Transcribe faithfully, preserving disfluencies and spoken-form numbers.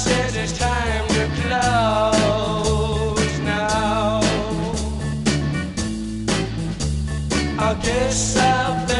said it's time to close now. I guess I've